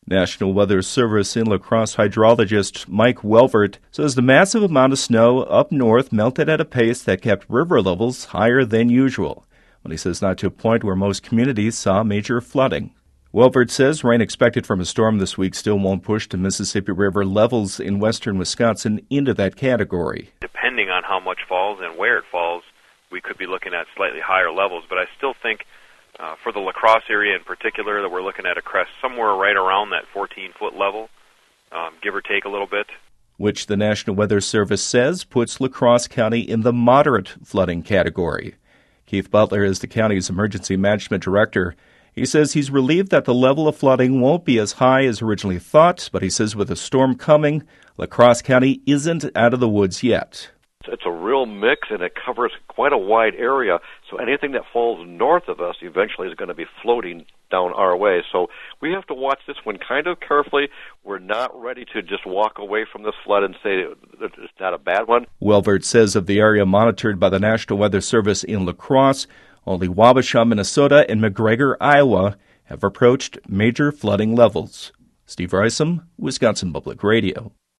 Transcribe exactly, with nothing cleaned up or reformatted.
National Weather Service in La Crosse hydrologist Mike Welvert says the massive amount of snow up north melted at a pace that kept river levels higher than usual, but he says not to a point where most communities saw major flooding. Welvert says rain expected from a storm this week still won't push to Mississippi River levels in western Wisconsin into that category. Depending on how much falls and where it falls, we could be looking at slightly higher levels, but I still think Uh, for the La Crosse area in particular, that we're looking at a crest somewhere right around that fourteen-foot level, um, give or take a little bit. Which the National Weather Service says puts La Crosse County in the moderate flooding category. Keith Butler is the county's emergency management director. He says he's relieved that the level of flooding won't be as high as originally thought, but he says with a storm coming, La Crosse County isn't out of the woods yet. It's a real mix, and it covers quite a wide area, so anything that falls north of us eventually is going to be floating down our way. So we have to watch this one kind of carefully. We're not ready to just walk away from this flood and say it's not a bad one. Welvert says of the area monitored by the National Weather Service in La Crosse, only Wabasha, Minnesota, and McGregor, Iowa, have approached major flooding levels. Steve Risom, Wisconsin Public Radio.